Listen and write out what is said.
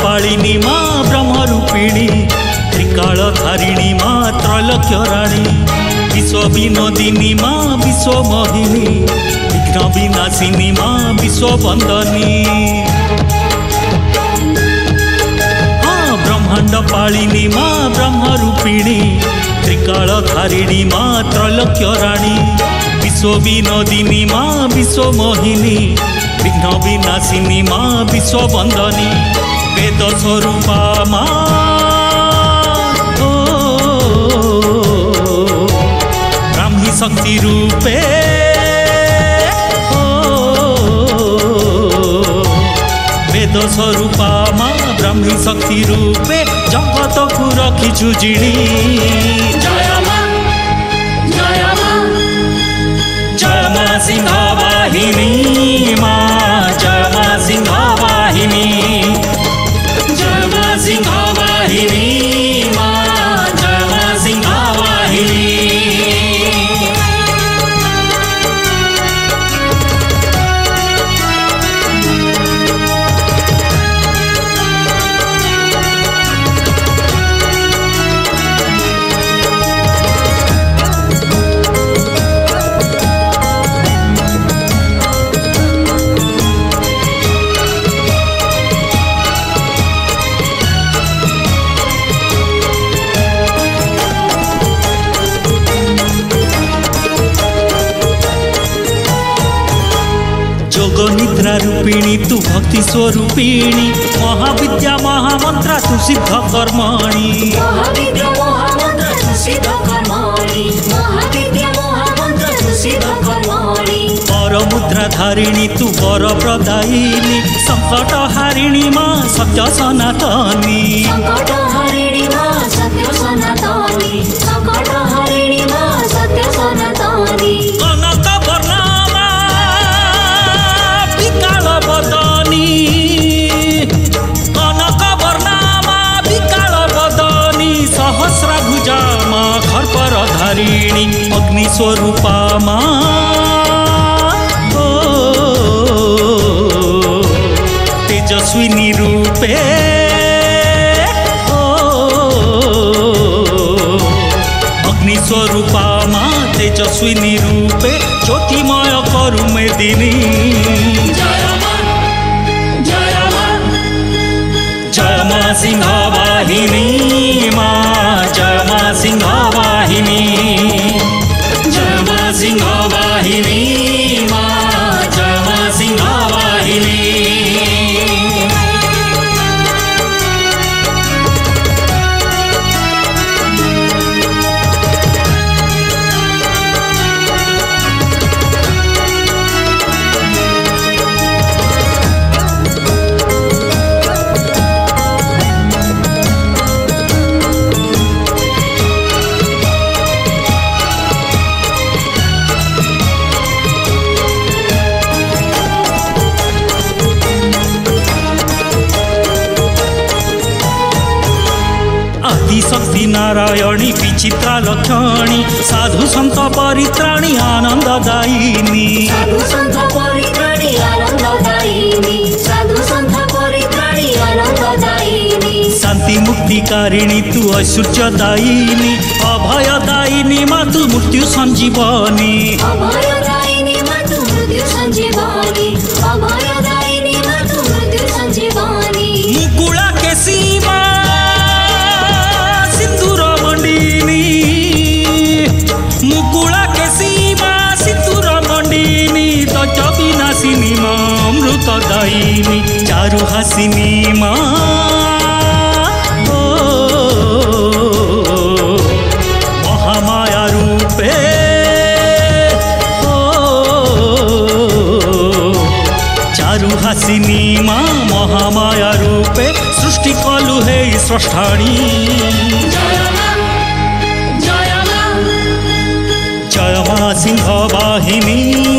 पालिनी माँ ब्रह्मरूपिणी त्रिकाल धारिणी माँ त्रैलोक्य राणी विश्व विनोदिनी माँ विश्व मोहिनी विघ्न विनाशिनी माँ विश्व वंदनी ब्रह्मांड पालिनी माँ ब्रह्मरूपिणी त्रिकाल धारिणी माँ त्रैलोक्य राणी विश्व विनोदिनी माँ विश्व मोहिनी विघ्न विनाशिनी माँ विश्व वंदनी वेद स्वरूपा माँ ब्राह्मी शक्ति रूपे वेद स्वरूपा माँ ब्राह्मी शक्ति रूपे जगत को रखिछु जिणी जय माँ सिंह वाहिनी माँ जय माँ सिंह वाहिनी जय माँ सिंह वाहिनी माँ जय माँ सिंह वाहिनी निद्रा रूपिणी तू भक्ति स्वरूपिणी महाविद्या महामंत्रा तू सिद्ध कर्मणि महाविद्या महामंत्र तू सिद्ध कर्मणि महाविद्या महामंत्र तू सिद्ध कर्मणि पर मुद्रा धारिणी तू वर प्रदायिनी संकट हारिणी माँ सत्य सनातनी संकट हारिणी माँ सत्य सनातनी संकट हारिणी माँ सत्य सनातनी कनक वर्णमा विकाल बदनी कनक वर्णमा विकाल बदनी सहस्र भुजा माँ खर्पर धारिणी अग्नि स्वरूपा माँ तेजस्विनी रूपे अग्नि स्वरूपा माँ तेजस्विनी रूपे ज्योतिमय करु मेदिनी जय माँ सिंह वाहिनी माँ जय माँ सिंह वाहिनी जय माँ सिंह वाहिनी माँ जय माँ सिंह वाहिनी शक्ति नारायणी विचित्रा लक्षणी साधु संत परित्राणी आनंददायिनी साधु संत परित्राणी आनंददायिनी साधु संत परित्राणी आनंददायिनी शांति मुक्तिकारिणी तू ऐश्वर्यदायिनी अभयदायिनी माँ तू मृत्यु संजीवनी अभयदायिनी माँ तू मृत्यु संजीवनी अभयदायिनी माँ तू मृत्यु संजीवनी मुकुला के सीमा मुकुला के सीमा सिंदूर मंडिनी दज विनाशिनी माँ अमृतदायिनी चारु हासिनी माँ महामाया रूपे चारु हासिनी माँ महामाया रूपे सृष्टि कलु हे स्रष्टाणी जय माँ सिंह वाहिनी